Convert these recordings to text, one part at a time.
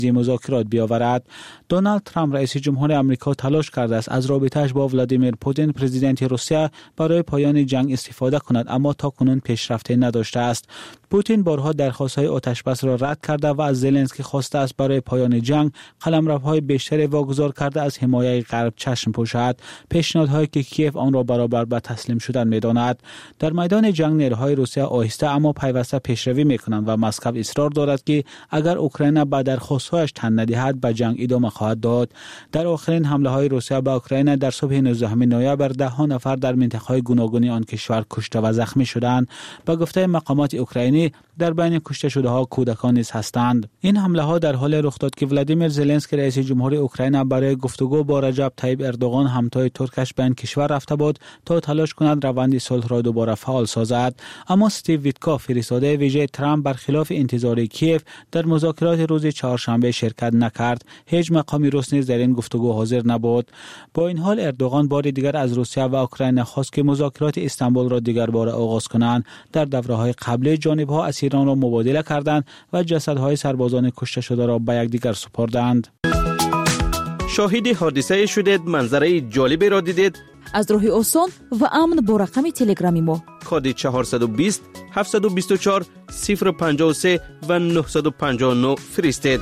مذاکرات بیاورد. دونالد ترامپ رئیس جمهور آمریکا تلاش کرده است از رابطه‌اش با ولادیمیر پوتین پرزیدنت روسیه برای پایان جنگ استفاده کند، اما تاکنون پیشرفتی نداشته است. پوتین بارها درخواست‌های آتش‌بس را رد کرده و از زلنسکی خواسته است برای پایان جنگ قلمروهای بیشتری واگذار کرده از حمایت غرب چشم پوشد، پیشنهادهایی که کیف آن را برابر به تسلیم شدن می‌داند. در میدان جنگ نیروهای روسیه آهسته اما پیوسته پیشروی می‌کنند و مسکو اصرار دارد که اگر اوکراین به درخواست‌هایش تن ندهد به جنگ ادامه خواهد داد. در آخرین حمله‌های روسیه به اوکراین در صبح 19 نوامبر 10 نفر در منطقه‌های گوناگون آن کشور کشته و زخمی شدند. به گفته مقامات اوکراینی در بین کشته شده‌ها کودکان نیز هستند. این حمله‌ها در حال رخ داد که ولادیمیر زلنسکی رئیس جمهور اوکراین برای گفتگو با رجب طیب اردوغان همتای ترکش به این کشور رفته بود تا تلاش کند روند صلح را دوباره فعال سازد. اما استیو ویتکوف فرستاده ویژه ترامپ برخلاف انتظار کیف در مذاکرات روز چهارشنبه شرکت نکرد. هیچ مقامی روس نیز در این گفتگو حاضر نبود. با این حال اردوغان بار دیگر از روسیه و اوکراین خواست که مذاکرات استانبول را دیگر باره آغاز کنند. در دوره‌های قبلی جانب‌ها اسیران را مبادله کردند و جسدهای سربازان کشته شده را به یکدیگر سپردند. شاهد حادثه شدید، منظره جالبی را دیدید؟ از راه آسان و امن با رقم تلگرامی ما کد 420 724 053 و 959 فرستید.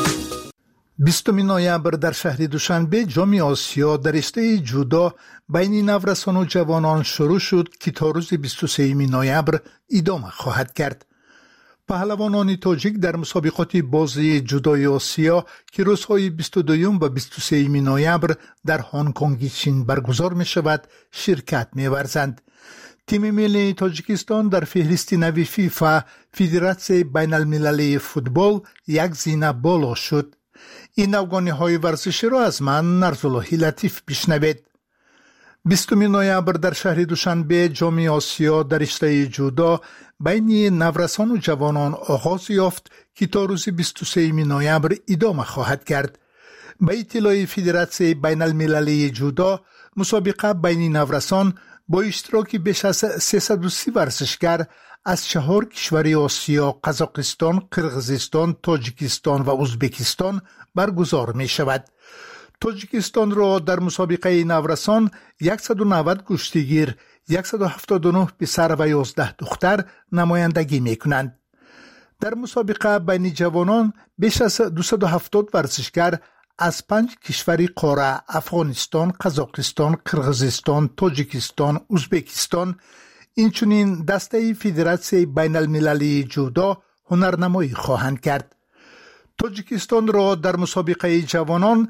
20 نوامبر در شهر دوشنبه جام آسیا در رشته جودو بین نورسان و جوانان شروع شد که تا روز 23 نوامبر ادامه خواهد کرد. پهلوانان تاجیک در مسابقات بازی جودوی آسیا که روزهای 22 و 23 نوامبر در هنگ کنگ چین برگزار می شود شرکت می ورزند. تیم ملی تاجیکستان در فهرست نوی فیفا فدراسیون بین المللی فوتبال یک زینه بالا شد. این افغانی ورزشی را از من نرزاللهی لطیف بشنوید. 20 نوامبر در شهر دوشنبه جام آسیا در رشته جودو بین نورسان و جوانان آغاز یافت که تا روز 23 نوامبر ادامه خواهد کرد. به اطلاع فدراسیون بین المللی جودو، مسابقه بین نورسان با اشتراک بیش از 330 ورزشگر از 4 کشور آسیا، قزاقستان، قرقیزستان، تاجیکستان و ازبکستان برگزار می شود. تاجیکستان را در مسابقه نورسان 190 کشتیگیر، 179 پسر و 11 دختر نمایندگی می کنند. در مسابقه بین جوانان بیش از 270 ورزشگر از 5 کشور قاره افغانستان، قزاقستان، قرقیزستان، تاجیکستان، ازبکستان، اینچنین دسته فدراسیون بین المللی جودو هنرنمایی خواهند کرد. تاجیکستان را در مسابقه جوانان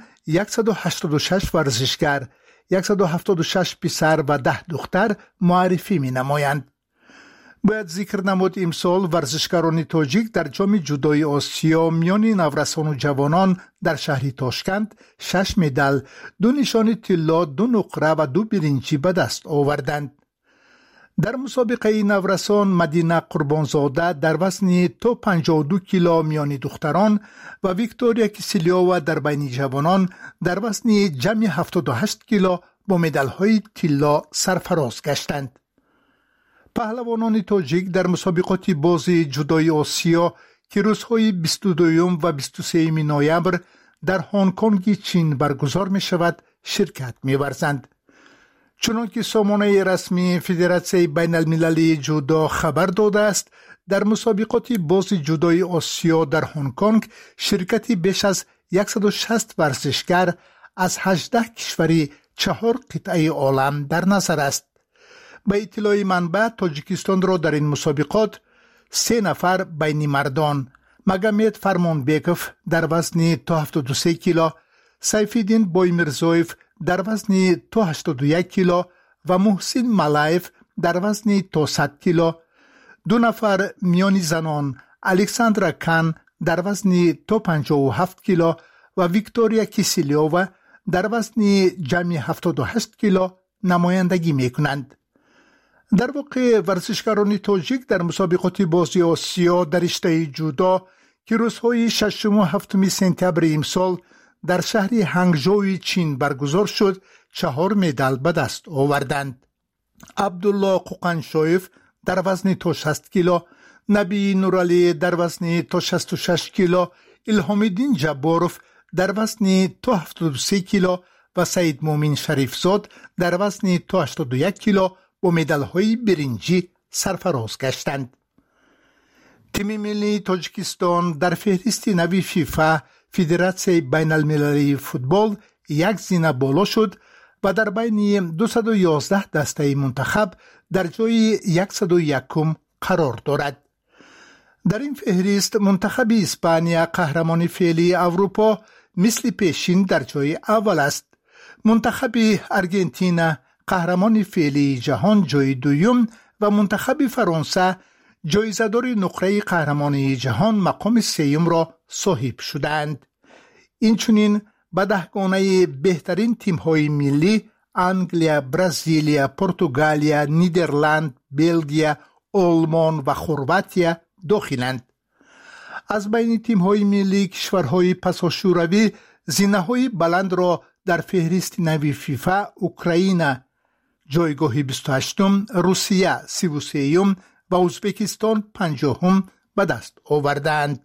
186 ورزشگر، 176 پسر و 10 دختر معرفی می نمایند. باید ذکر نمود امسال ورزشکاران تاجیک در جام جودوی آسیا میان نورسان و جوانان در شهر تاشکند 6 مدال، 2 نشان طلا، 2 نقره و 2 برنجی به دست آوردند. در مسابقه نورسان مدینه قربانزاده در وزن تا 52 کیلو میان دختران و ویکتوریا کیسلیووا در بین جوانان در وزن جمع 78 کیلو با مدال‌های طلا سرفراز گشتند. پهلوانان تاجیک در مسابقات بازی جودوی آسیا که روزهای 22 و 23 نوامبر در هنگ کنگ چین برگزار می شود شرکت می ورزند. چنانکه سامانه رسمی فدراسیون بین المللی جودو خبر داده است، در مسابقات بازی جودوی آسیا در هنگ کنگ شرکتی بیش از 160 ورزشگر از 18 کشوری 4 قطعه عالم در نظر است. به اطلاع منبع، تاجیکستان را در این مسابقات 3 نفر بین مردان، مگامد فرمانبیکوف در وزن تا 73 کیلو، سیفالدین بایمیرزویف در وزن تا 81 کیلو و محسن ملایف در وزن تا 100 کیلو، 2 نفر میان زنان، الکساندرا کان در وزن تا 57 کیلو و ویکتوریا کیسلیووا در وزن جمع 78 کیلو نمایندگی می کنند. در واقع ورزشکاران تاجیک در مسابقات بازی آسیا در رشته جودو که روزهای 6 و 7 سپتامبر امسال در شهر هنگژو چین برگزار شد 4 مدال به دست آوردند. عبدالله قوقنشویف در وزن تا 60 کیلو، نبی نورالی در وزن تا 66 کیلو، الهام‌الدین جباروف در وزن تا 73 کیلو و سعید مومن شریفزاد در وزن تا 81 کیلو با مدال‌های برنجی سرفراز گشتند. تیم ملی تاجیکستان در فهرست نوی فیفا فدراسیون بین المللی فوتبال یک زینه بالا شد و در بین 211 دسته منتخب در جای 101 قرار دارد. در این فهرست منتخب اسپانیا قهرمان فعلی اروپا مثل پیشین در جای اول است. منتخب ارژانتین قهرمان فعلی جهان جای دوم و منتخب فرانسه جایزه‌دار نقره قهرمانی جهان مقام سوم را صاحب شدند. اینچنین به 10 گانه بهترین تیم‌های ملی انگلیا، برزیلیا، پرتغالیا، نیدرلند، بلژیم، آلمان و خرواتیا داخلند. از بین تیم‌های ملی کشورهای پساشوروی زینه‌های بلند را در فهرست نوی فیفا اوکراین جایگاه 28م، روسیه 33م و ازبکستان 50م به دست آوردند.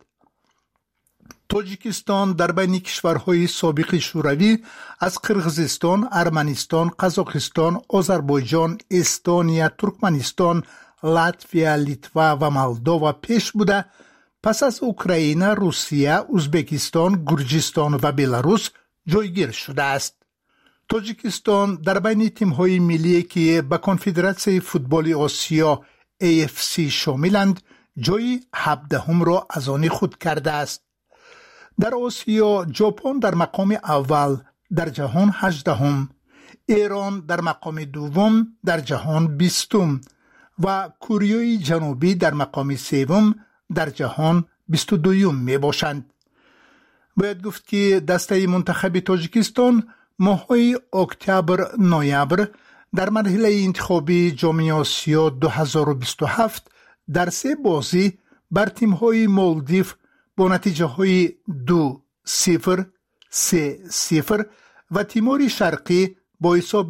تاجیکستان در بین کشورهای سابق شوروی از قرغیزستان، ارمنستان، قزاقستان، آذربایجان، استونیا، ترکمنستان، لاتویا، لیتوا و مولداوا پیش بوده، پس از اوکراین، روسیه، ازبکستان، گرجستان و بلاروس جایگیر شده است. تاجیکستان در بین تیم‌های ملی که به کنفدراسیون فوتبال آسیا AFC شاملند جای 17 را از آن خود کرده است. در آسیا ژاپن در مقام اول در جهان 18م، ایران در مقام دوم در جهان 20م و کره جنوبی در مقام سوم در جهان 22م می باشند. باید گفت که دسته منتخب تاجیکستان ماه‌های اکتبر نوامبر در مرحله انتخابی جام آسیا 2027 در 3 بازی بر تیم‌های مالدیو با نتیجه‌های 2-0، 3-0 و تیمور شرقی با حساب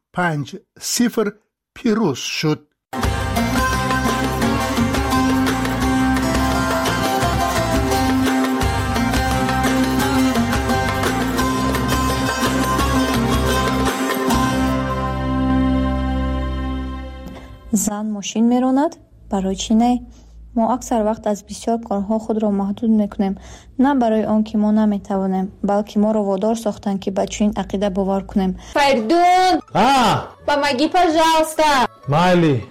5-0 پیروز شد. زن ماشین میراند؟ برای چی نه؟ ما اکثر وقت از بسیار کارها خود را محدود میکنیم، نه برای آن که ما نمیتوانیم، بلکه ما را وادار ساختن که به چنین عقیده باور کنیم. Perdón. Помоги, пожалуйста. Майли.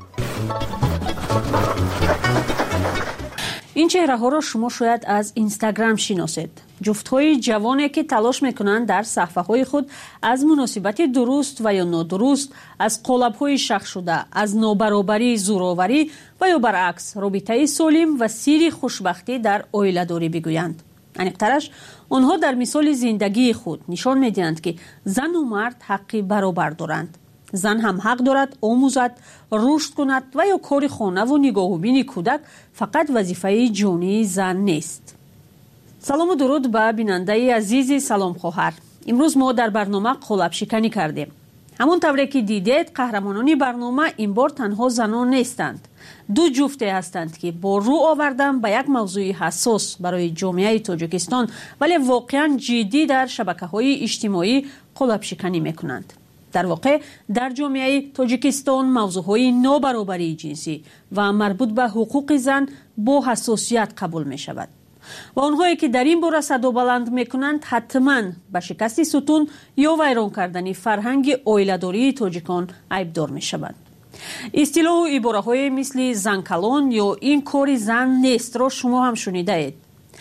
این چهره‌ها را شما شاید از اینستاگرام شناسید. جفت‌های جوانی که تلاش می‌کنند در صفحه‌های خود از مناسبت درست و یا نادرست، از قالب‌های شخص شده، از نابرابری، زورآوری و یا برعکس رابطه سالم و سیر خوشبختی در عائله‌داری بگویند. عمیق‌ترش آنها در مثال زندگی خود نشان می‌دهند که زن و مرد حقی برابر دارند. زن هم حق دارد آموزد، رشد کند و یا کار خانه و نگاه و بین کودک فقط وظیفه جانی زن نیست. سلام و درود به بیننده عزیز سلام خواهر. امروز ما در برنامه قالب شکنی کردیم. همون طوری که دیدید قهرمانان برنامه این بار تنها زنان نیستند. 2 جفته هستند که با رو آوردن به یک موضوع حساس برای جامعه تاجیکستان ولی واقعا جدی در شبکه‌های اجتماعی قالب شکنی میکنند. در واقع در جامعه تاجیکستان موضوعهای نابرابری جنسی و مربوط به حقوق زن با حساسیت قبول می شود و آنهایی که در این باره صدا بلند می کنند حتما به شکست ستون یا ویران کردن فرهنگ عائله‌داری تاجیکان عیبدار می شوند. اصطلاح و عباره های مثل زن کلان یا این کار زن نیست را شما هم شنیده اید.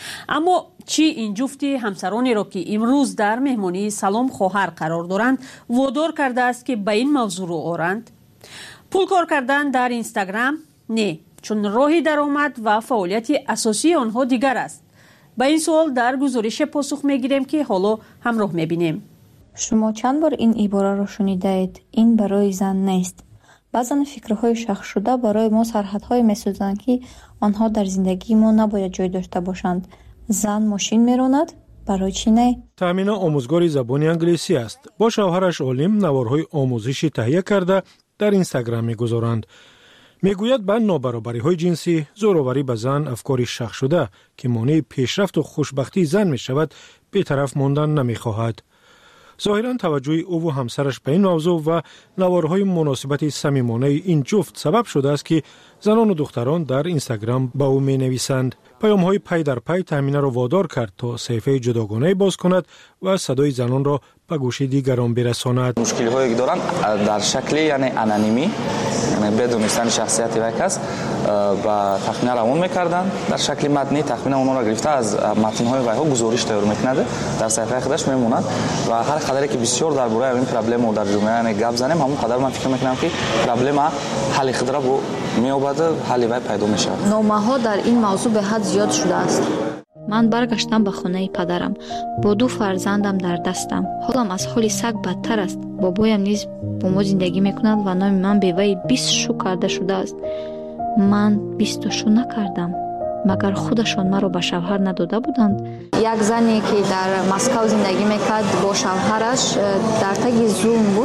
اما چی این جفتی همسرانی را که امروز در مهمانی سلام خواهر قرار دارند وادار کرده است که به این موضوع رو آورند؟ پول کار کردن در اینستاگرام؟ نه، چون راه درآمد و فعالیت اساسی آنها دیگر است. به این سوال در گزارش پاسخ میگیریم که حالا همراه میبینیم. شما چند بار این عباره را شنیده اید؟ این برای زن نیست. بعضن فکرهای شخص شده برای ما سرحدهای میسازند که آنها در زندگی ما نباید جای داشته باشند. زن ماشین میراند؟ برای چی نه؟ تامینه آموزگار زبان انگلیسی است. با شوهرش عالم نوارهای آموزشی تهیه کرده در اینستاگرام میگذارند. میگوید به نابرابری‌های جنسی، زوراوری به زن افکاری شخص شده که مانع پیشرفت و خوشبختی زن می شود بی‌طرف ماندن نمی‌خواهد. ظاهراً توجه او و همسرش به این موضوع و نوارهای مناسبت صمیمانه این جفت سبب شده است که زنان و دختران در اینستاگرام به او می‌نویسند. پیام‌های پی در پی تامینه را وادار کرد تا صفحه جداگانه باز کند و صدای زنان را به گوش دیگران برساند. مشکل‌هایی که دارن در شکل یعنی انانیمی، یعنی بدون دانستن شخصیت یک کس و تخمینه روان می‌کردن. در شکل متنی تخمینه اونها را گرفته از متن‌های وی‌ها گزارش تیار می‌کند، در صفحه خودش میموند و هر قدری که بسیار درباره این پرابلم در جامعه یعنی گپ زنیم، همون قدر من فکر می‌کنم که پرابلم حل خود را می‌یابد، حل وی پیدا می‌شود. نامه‌ها در این موضوع به حد زیاد شده است. من برگشتم به خانه پدرم با 2 فرزندم در دستم. حالم از حال سگ بدتر است. بابایم نیز با ما زندگی میکند و نام من به وی 20 شو کرده شده است. من 20 شو نکردم. مگر خودشان مرا به شوهر نداده بودند؟ یک زنی که در مسکو زندگی میکرد با شوهرش در تگ زوم بود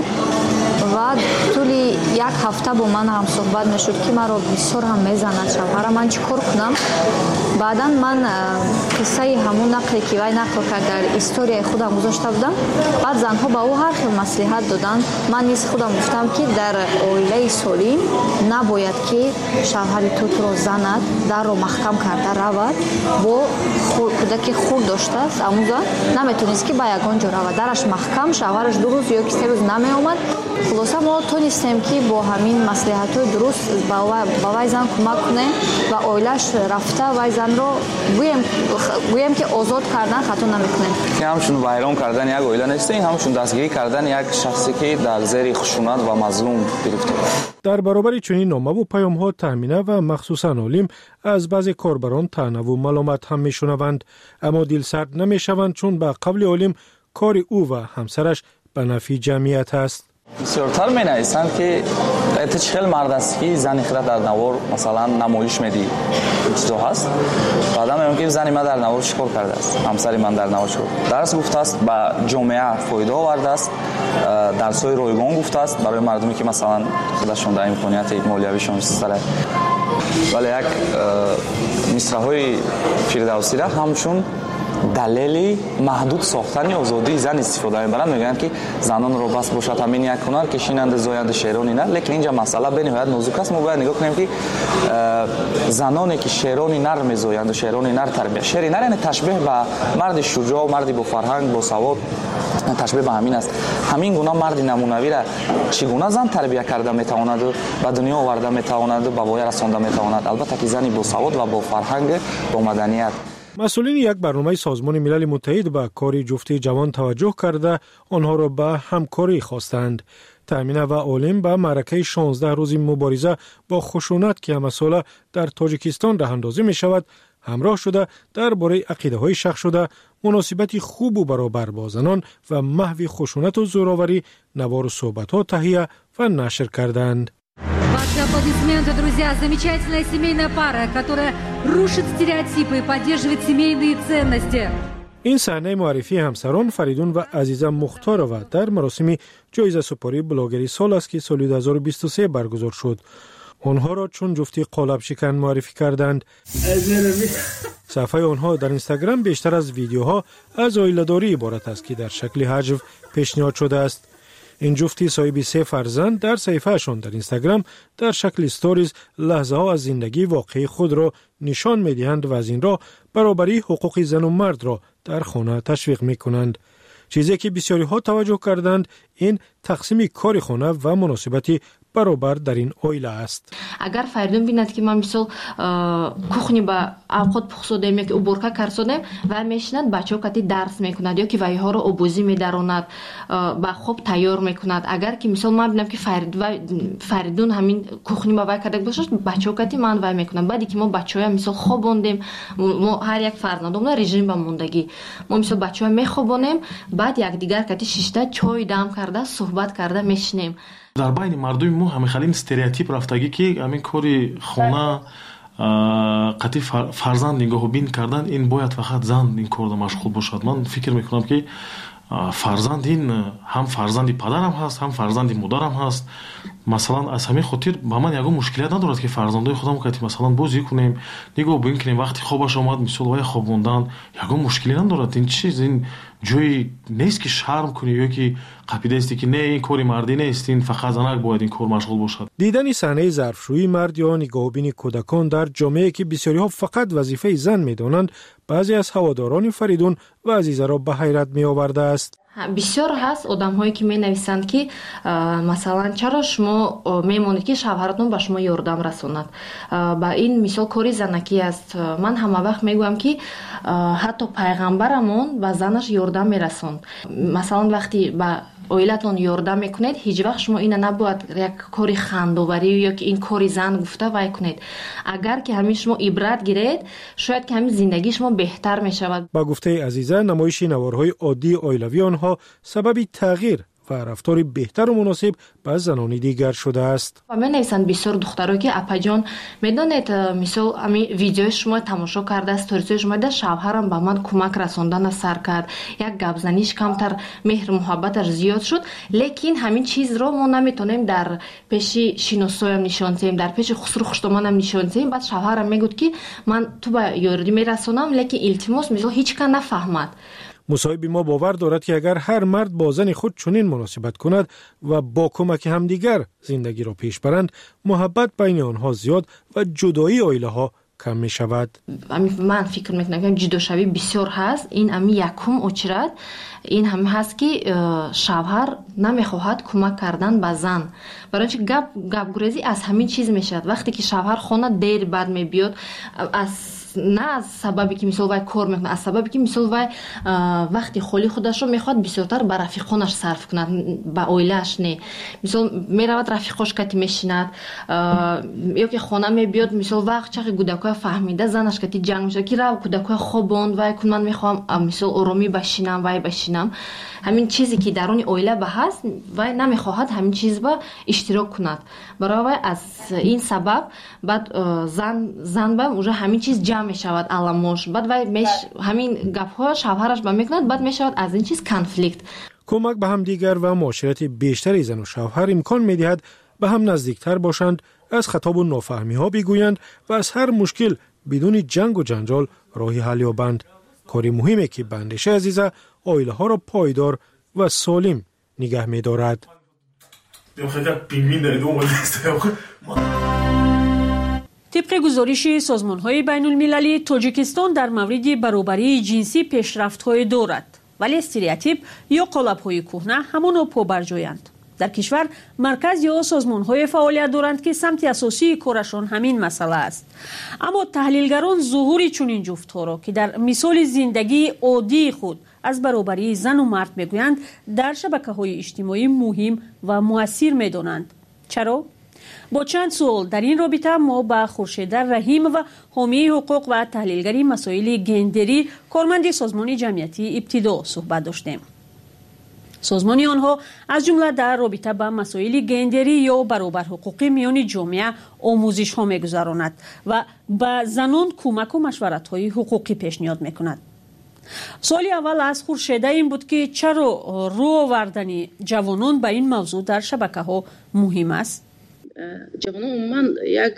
و طول یک هفته با من هم صحبت میشد که مرا بسیار هم میزند شوهرم. من چیکار کنم؟ بعدا من قصه همون نقلی که وی نقل کرد در استوری خودم گذاشته بودم. بعد زنها به او هر خیلی مصلحت دادند. من نیز خودم گفتم که در عائله سالم نباید که شوهر تو را زند، در رو محکم کرده رود. با کودک خود داشته است اما نمیتونست که به یگان جا رود، درش محکم، شوهرش 2 روز یا 3 روز نمی آمد. خلاصه ما تونستیم که با همین مصلحت‌های درست با وی زن کمک کنیم و عائله‌اش رفته وی زن رو گویم که آزاد کردن خطا نمیکنیم. که همچون ویران کردن یک عائله نیست، این همچون دستگیری کردن یک شخصی که در زیر خشونت و مظلوم گرفته. در برابر چنین نامه و پیام‌ها تامینه و مخصوصاً عالم از بعضی کاربران طعنه و ملامت هم میشنوند، اما دلسرد نمیشوند چون به قول عالم کار او و همسرش به نفع جمعیت است. بسیارتر می نویسند که اتش خیلی مرد است که زنی خود در نوار مثلا نمایش میدی چیزا هست. بعدا میگم که زنی من در نوار چیکار کرده است، همسری من در نوار چیکار درس گفته است، به جامعه فایده آورده است، درس‌های رایگان گفته است برای مردمی که مثلا خودشون در امکانیت مالیویشون سره. ولی یک مصرع‌های فردوسی را همچون دلیلی محدود ساختن آزادی زن استفاده می‌برند. میگن که زنان رو بس باشد همین یک هنر کشینند زاینده شیرانی نه، لیکن اینجا مسئله به نهایت نازک است. ما باید نگاه کنیم که زنانی که شیرانی نر می‌زایند و شیرانی نر تربیت، شیرانی نر یعنی تشبیه به مرد شجاع و مردی با فرهنگ با سواد، تشبیه به همین است. همین گونه مرد نمونوی را چگونه زن تربیت کرده میتواند به دنیا آورده میتواند به وای رسانده میتواند، البته که زنی با سواد و با فرهنگ با مدنیت. مسئولین یک برنامه سازمان ملل متحد به کار جفتی جوان توجه کرده آنها را به همکاری خواستند. تامینه و عالم به معرکه 16 روزی مبارزه با خشونت که همساله در تاجیکستان راه اندازی می شود همراه شده درباره عقیده‌های شخص شده، مناسبت خوب و برابر با زنان و محو خشونت و زوراوری نوار و صحبت‌ها تهیه و نشر کردند. Ваши аплодисменты, друзья. Замечательная семейная пара, которая рушит стереотипы и поддерживает семейные ценности. این صحنه معرفی همسران فریدون و عزیزه مختارова در مراسم جایزه سپاری بلاگری سال است که سال 2023 برگزار شد. آنها را چون جفتی قالب شکن معرفی کردند. صفحه آنها در اینستاگرام بیشتر از ویدیوها از عائله‌داری عبارت است که در شکل حجو پیشنهاد شده است. این جفتی صاحب 3 فرزند در صفحه‌شان در اینستاگرام در شکل استوریز لحظه ها از زندگی واقعی خود را نشان می‌دهند و از این راه برابری حقوق زن و مرد را در خانه تشویق می‌کنند. چیزی که بسیاری ها توجه کردند این تقسیم کار خانه و مناسبتی برابر در این عائله است. اگر فریدون بیند که من مثلا کухни با اوقات پخسودم یا که уборка کردم و میشند بچه‌ها کتی درس میکند یا که ویها رو آبوزی میدراند با خوب تیار میکند. اگر که مثلا من ببینم که فریدون همین کухни با وی کرده باشه بچه‌ها کتی من وی میکنم. بعدی که ما بچه‌ها مثلا خوابوندیم، ما هر یک فرزندمون رژیم با موندگی ما مثلا بچه‌ها میخوابونیم، بعد یک دیگر کتی شیشته چای دم کرده صحبت کرده میشنیم. در بین مردم ما همه خیلی استریوتیپ رفتگی که همین کاری خانه قطعی فرزند نگاه بین کردن این باید فقط زن این کار مشغول باشد. من فکر میکنم که фарзанд ин ҳам фарзанди падарам ҳаст, ҳам фарзанди модарам ҳаст. Масалан аз ҳамин хотир ба ман ягон мушкилият надорад ки фарзандои худам кати масалан бозӣ кунем, нигоҳ бин кунем, вақти хобаш омад мисол вай хоб мондан ягон мушкилӣ надорад. Ин чиз ин ҷои нест ки шарм кунӣ ё ки қапидаисти ки не ин кори мардӣ нест, ин фақат занак бояд ин кор машғул бошад. дидани саҳнаи зарфшӯии мард ё нигоҳубини кӯдакон дар ҷомеае ки бисёриҳо фақат вазифаи зан медонанд, баъзе аз ҳаводорони Фаридун ва Азизаро ба ҳайрат меовардааст. бисёр ҳаст одамҳое ки менависанд ки масалан чаро шумо мемонед ки шавҳаратон ба шумо ёрдам расонад. Ба ин мисол кори занакӣ аст. Ман ҳама вақт мегӯям ки ҳатто пайғамбарамон ба занаш ёрдам мерасонд. Масалан вақти ба оилатон ёрдам мекунед, ҳеҷ вақт шумо ина набояд як кори хандоварӣ ё ки ин кори зан гуфта вай кунед. Агар ки ҳамин шумо ибрат гиред, шояд ки ҳамин зиндагии шумо беҳтар мешавад. ба гуфтаи Азиза, намоиши наворҳои оддии оилавии онҳо сабаби тағйир ва рафтори беҳтару муносиб ба занони дигар шудааст. менависанд бисёр духтаро ки апаҷон медонед мисол ами видеои шумо тамошо карда, сторисои шумо да шавҳарам ба ман кӯмак расондана сар кард, як гапзаниш камтар меҳру муҳаббаташ зиёд шуд, лекин ҳамин чизро мо наметонем дар пеши шиносоям нишон диҳем, дар пеши хусру хуштоманам нишон диҳем. Баъд шавҳарам мегӯд ки ман ту ба ёрдӣ мерасонам, лекин илтимос мисол ҳеҷ кан нафаҳмад. мусоҳиби мо бовар дорад ки агар ҳар мард бо зани худ чунин муносибат кунад ва бо кӯмаки ҳамдигар зиндагиро пеш баранд, муҳаббат байни онҳо зиёд ва ҷудоии оилаҳо кам мешавад. Ман фикр мекунам ки ҷудошавӣ бисёр ҳаст. Ин ами якум очрад ин ҳам ҳаст ки шавҳар намехоҳад кӯмак кардан ба зан. Барои чи гапгурезӣ аз ҳамин чиз мешавад. Вақте ки шавҳар хона дер бад мебиёд, не аз сабаби ки мисол вай кор мекунад, аз сабаби ки мисол вай вақти холи худашро мехоҳад бисёртар ба рафиқонаш сарф кунад, ба оилааш не. Мисол меравад рафиқош кати мешинад ё ки хона мебиёд, мисол вақт чақи кӯдакоя фаҳмида занаш кати ҷанг мешавад ки рав кӯдакоя хобонд вай кун, ман мехоҳам мисол оромӣ башинам, вай башинам. ҳамин чизе ки даруни оила ба ҳаст, вай намехоҳад ҳамин чиз ба иштирок кунад. Барои вай аз ин сабаб баъд зан ба уже ҳамин чиз ҷамъ мешавад аламош, баъд вай ҳамин гапҳо шавҳараш ба мекунад, баъд мешавад аз ин чиз конфликт. кӯмак ба ҳамдигар ва муоширати бештари зану шавҳар имкон медиҳад ба ҳам наздиктар бошанд, аз хатобу нофаҳмиҳо бигӯянд ва аз ҳар мушкил бидуни ҷангу ҷанҷол роҳи ҳал ёбанд. кори муҳиме ки ба андешаи Азиза оилаҳоро пойдор ва солим нигаҳ медорад. طبق گزارش سازمان‌های بین‌المللی، تاجیکستان در مورد برابری جنسی پیشرفت‌های دارد، ولی استریوتیپ یا قالب‌های کهنه همانا پابرجایند. در کشور مرکز یا سازمان‌های فعالیت دارند که سمت اساسی کارشان همین مسئله است. اما تحلیلگران ظهور چنین جفت‌ها را که در مثال زندگی عادی خود از برابری زن و مرد میگویند، در شبکه‌های اجتماعی مهم و مؤثر می‌دانند. چرا؟ با چند سوال در این رابطه ما با خورشید رحیم و حامی حقوق و تحلیلگری مسائل گندری کارمند سازمان جمعیتی ابتدا صحبت داشتیم. سازمان آنها از جمله در رابطه با مسائل گندری یا برابر حقوقی میان جامعه آموزش ها میگذراند و به زنان کمک و مشورت های حقوقی پیشنهاد میکند. سوال اول از خورشید این بود که چرا رو آوردن جوانان به این موضوع در شبکه ها مهم است؟ جوانان عموما یک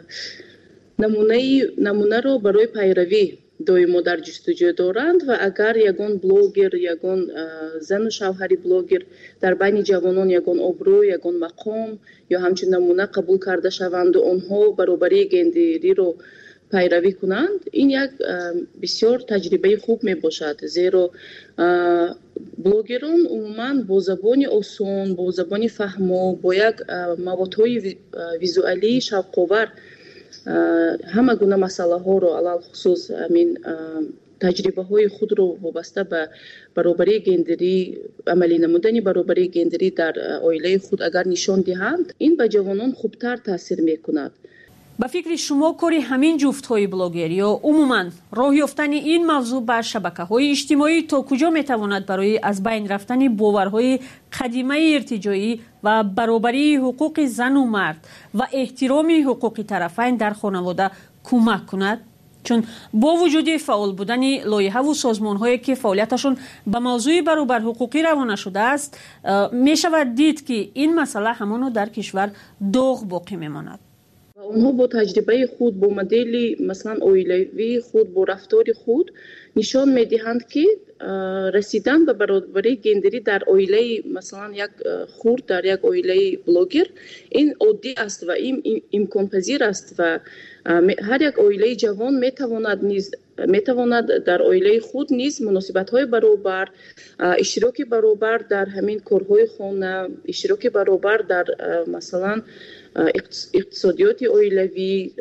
نمونه رو برای پیروی دویمو در جستجو دارند و اگر یگان بلوگر، یگان زن و شوهری بلوگر در بین جوانان یگان ابرو، یگان مقام یا همچنین نمونه قبول کرده شوند و آنها برابری گندری رو پیروی کنند، این یک بسیار تجربه خوب می باشد، زیرا بلوگران عموما با زبان آسان، با زبان فهمو، با یک موادهای ویزوالی شوق‌آور همه گونه مسئله ها رو علل خصوص همین تجربه های خود رو وابسته به برابری گندری، عملی نمودن برابری گندری در عائله خود اگر نشان دهند، این به جوانان خوبتر تاثیر میکند. به فکر شما کاری همین جفت های بلاگر یا عموما راه یافتن این موضوع بر شبکه های اجتماعی تا کجا میتواند برای از بین رفتن باورهای قدیمه ارتجاعی و برابری حقوق زن و مرد و احترام حقوق طرفین در خانواده کمک کند؟ چون با وجود فعال بودن لایحه و سازمان‌هایی که فعالیتشون به موضوع برابر حقوقی روانه شده است، می شود دید که این مسئله همانو در کشور داغ باقی میماند. اونها با تجربه خود، با مدل مثلا اویلوی خود، با رفتار خود نشان میدهند که رسیدن به برابری گندری در اویله مثلا یک خورد، در یک اویله بلوگر، این عادی است و این امکان پذیر است و هر یک اویله جوان میتواند در اویله خود نیز مناسبت‌های برابر، اشتراک برابر در همین کارهای خانه، اشتراک برابر در مثلا اقتصادیات اویلوی،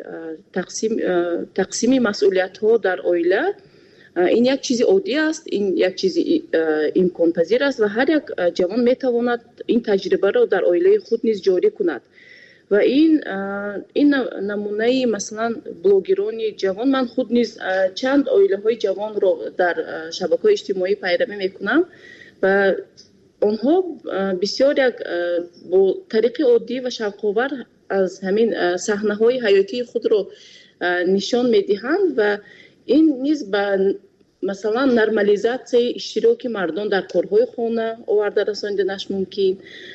تقسیم مسئولیت‌ها در اویله، این یک چیز عادی است، این یک چیز امکان پذیر است و هر یک جوان میتواند این تجربه را در اویله خود نیز جاری کند و این نمونه مثلا بلوگران جوان، من خود نیز چند اویله های جوان را در شبکه‌های اجتماعی پیروی میکنم و آنها بسیار یک با طریق عادی و شوق‌آور از همین صحنه‌های حیاتی خود را نشان میدهند و این نیز به مثلا نرمالیزاسیای اشتراک مردان در کارهای خانه آورده رساندنش ممکن.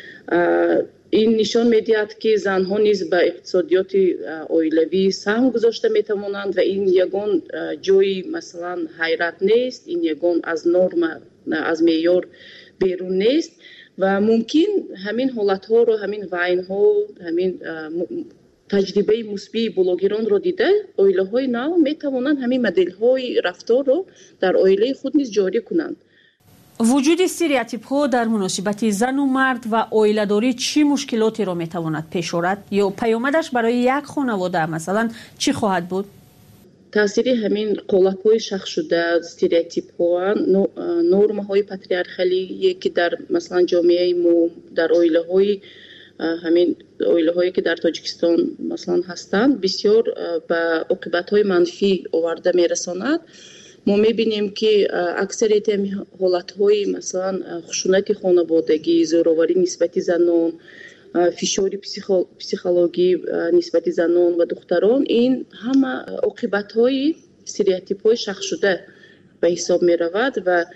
این نشان میدهد که زنها نیز به اقتصادیات اویلوی سهم گذاشته میتوانند و این یگان جای مثلا حیرت نیست، این یگان از نرم، از معیار بیرون نیست و ممکن همین حالتها رو، همین وینها، همین تجربه مثبت بلوگران رو دیده اویله های نو میتوانند همین مدل های رفتار رو در اویله خود نیز جاری کنند. وجود استریوتیپ ها در مناسبت زن و مرد و اویله داری چی مشکلاتی رو میتواند پیش آورد یا پیامدش برای یک خانواده مثلا چی خواهد بود؟ تاثیر همین قالب های شخص شده، استریوتیپ ها، نرم های پاتریارخالی که در مثلا جامعه ما، در اویله های همین اویله هایی که در تاجیکستان مثلا هستند بسیار به عاقبت های منفی آورده میرساند. ما میبینیم که اکثریت حالت های مثلا خشونت خانوادگی، زوراوری نسبت زنان، فشار پسیخولوژی نسبت زنان و دختران، این همه عاقبت های استریوتیپ های شخص شده به حساب می رود و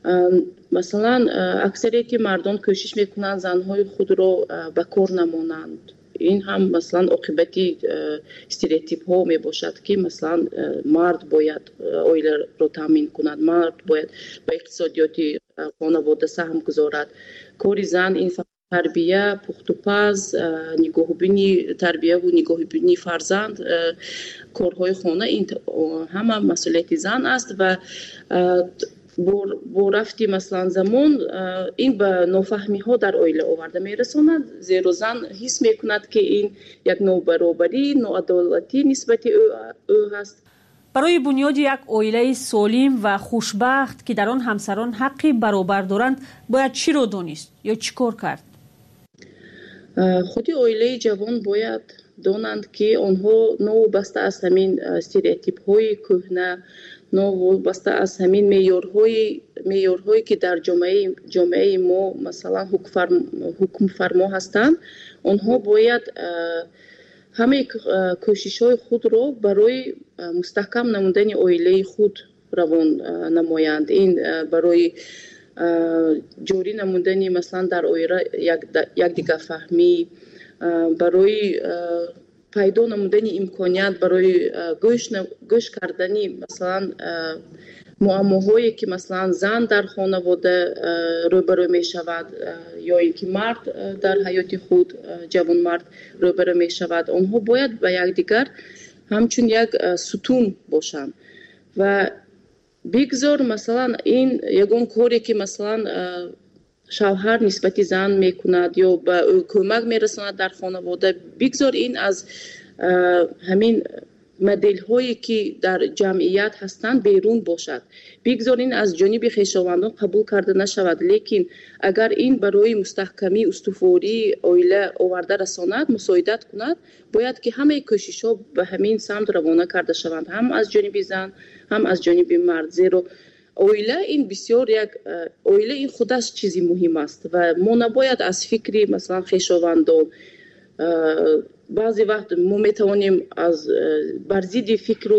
مثلا اکثریت مردان کوشش میکنند زنهای خود را به کار نمانند. این هم مثلا عاقبتی استریوتیپ ها می باشد که مثلا مرد باید اویله را تامین کند، مرد باید به اقتصادیات خانواده سهم گذارد. کار زن این تربیه، پخت و پز، نگاهبینی، تربیه و نگاهبینی فرزند، کارهای خانه، این همه مسئولیت زن است و با رفتی مثلا زمان این به نافهمی ها در اویله آورده میرساند، زیرا زن حس میکند که این یک نابرابری، ناعدالتی نسبت او هست. برای بنیاد یک اویله سالم و خوشبخت که در آن همسران حقی برابر دارند باید چی رو دانست یا چی کار کرد؟ خودی اویله جوان باید دانند که آنها نوابسته از همین استریوتیپ های کهنه، نوابسته از همین معیارهایی که در جامعه ما مثلا حکم فرما هستند، آنها باید همه کوشش های خود را برای مستحکم نمودن اویله خود روان نمایند. این برای جوری نمودن مثلا در اویله یک دیگر فهمی، برای پیدا نمودن امکانیت برای گوش کردنی مثلا معماهایی که مثلا زن در خانواده روبرو می شود یا اینکه مرد در حیات خود، جوان مرد روبرو می شود، آنها باید به یکدیگر همچون یک ستون باشند و بگذار مثلا این یگان کاری که مثلا شوهر نسبت زن میکند یا به او کمک میرساند در خانواده، بگذار این از همین مدل هایی که در جمعیت هستند بیرون باشد، بگذار این از جانب خویشاوندان قبول کرده نشود. لیکن اگر این برای مستحکمی استواری اویله آورده رساند، مساعدت کند، باید که همه کوشش ها به همین سمت روانه کرده شوند، هم از جانب زن هم از جانب مرد. زیرا اویله این بسیار یک اویله این خودش چیزی مهم است و ما نباید از فکری مثلا خویشاوندان баъзе вақт мо метавонем аз бар зидди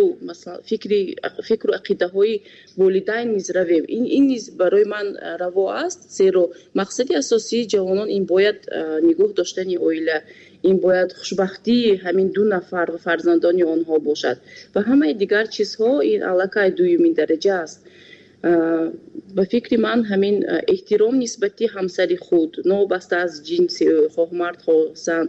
фикру ақидаҳои волидайн низ равем. Ин низ барои ман раво аст, зеро мақсади асосии ҷавонон ин бояд нигоҳ доштани оила, ин бояд хушбахтии ҳамин ду нафар ва фарзандони онҳо бошад ва ҳамаи дигар чизҳо ин аллакай дуюмин дараҷа аст. ба фикри ман ҳамин эҳтиром нисбати ҳамсари худ, новобаста аз ҷинси хоҳ мард хоҳ зан,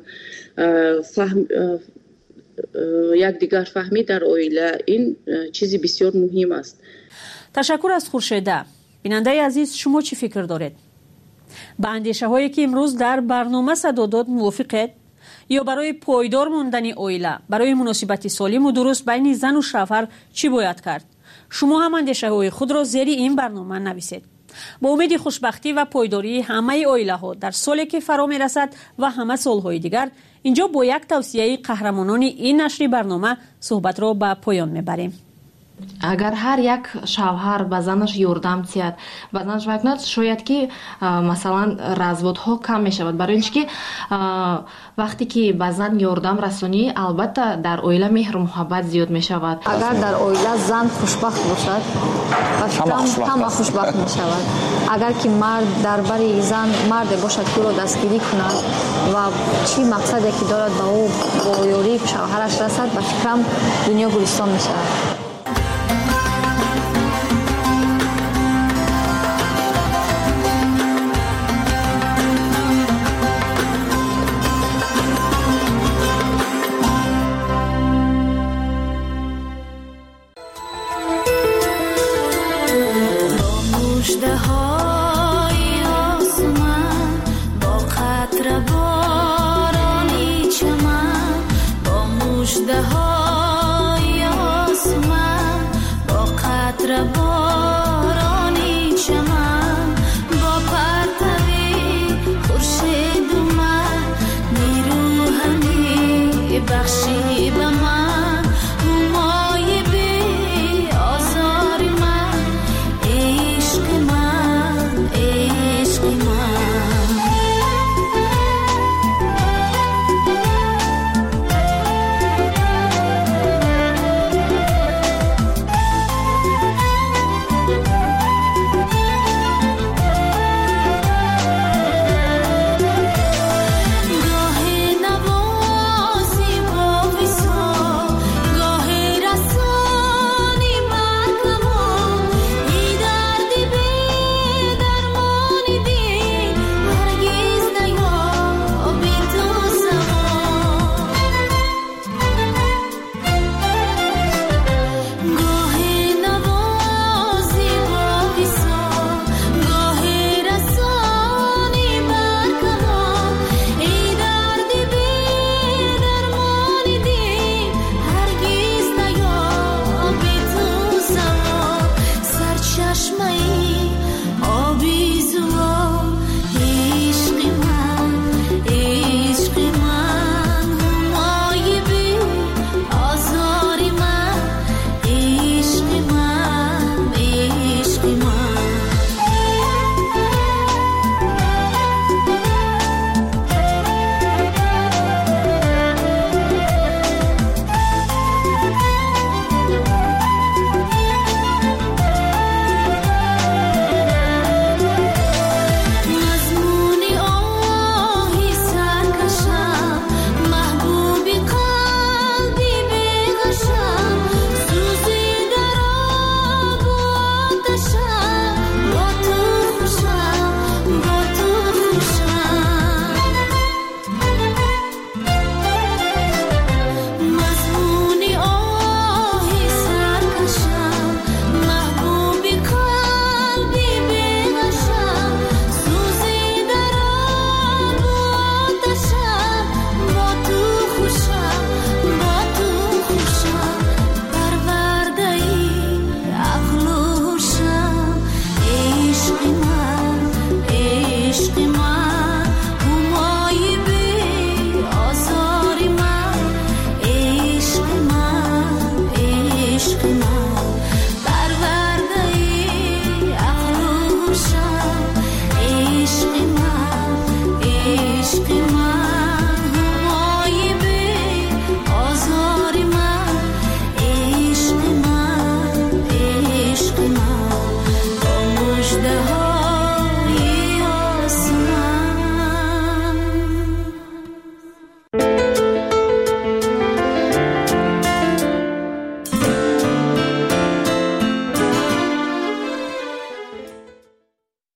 якдигар фаҳмӣ дар оила, ин чизи бисёр муҳим аст. ташаккур аз хуршеда. бинандаи азиз, шумо чӣ фикр доред? ба андешаҳое ки имрӯз дар барнома садо дод мувофиқед? ё барои пойдор мондани оила, барои муносибати солиму дуруст байни зану шавҳар чӣ бояд кард? шумо ҳам андешаҳои худро зери ин барнома нависед. با امید خوشبختی و پایداری همه اویله‌ها در سالی که فرا می‌رسد و همه سال‌های دیگر، اینجا با یک توصیه قهرمانان این نشر برنامه صحبت را به پایان می‌بریم. اگر هر یک شوهر به زنش یاردم تیاد و زنش وقت شاید که مثلا разводها کم میشود، برای اینکه وقتی که به زن یاردم رسانی البته در اویله مهر و محبت زیاد میشود. اگر در اویله زن خوشبخت باشد همه خوشبخت میشود. اگر که مرد درباره زن مرد باشد که او را دستگیری کند و چی مقصدی که دارد به او با یاری شوهرش رسد، به فکرم دنیا گلستان میشود. The